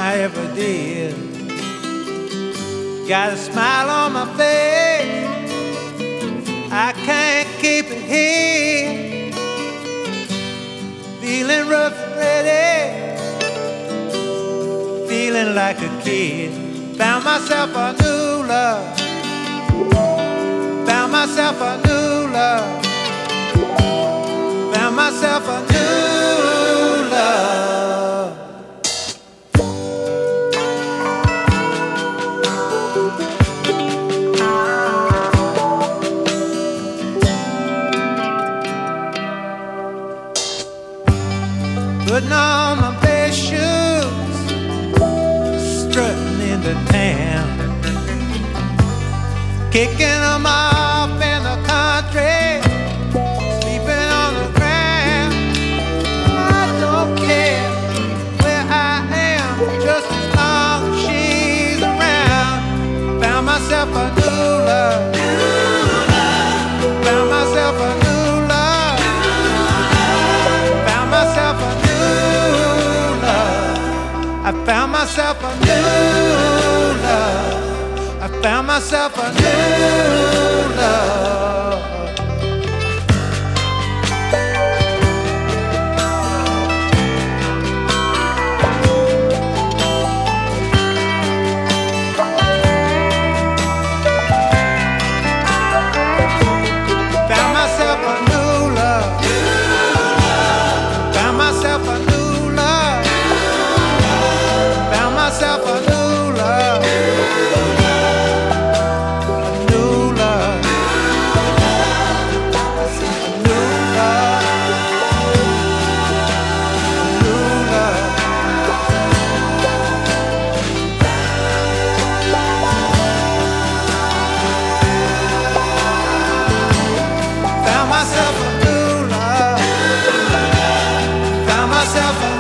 I ever did. Got a smile on my face, I can't keep it here. Feeling rough and ready, feeling like a kid. Found myself a new love, found myself a new love, found myself a new love. Putting on my best shoes, strutting into town, kicking them off in the country, sleeping on the ground. I don't care where I am, just as long as she's around. Found myself a new love, found myself a new love, found myself a I found myself a new love, I found myself a new love. Found myself a new love, found myself a new love, found myself a new love, a new love, a new love, a new love. Found myself a new love, found myself a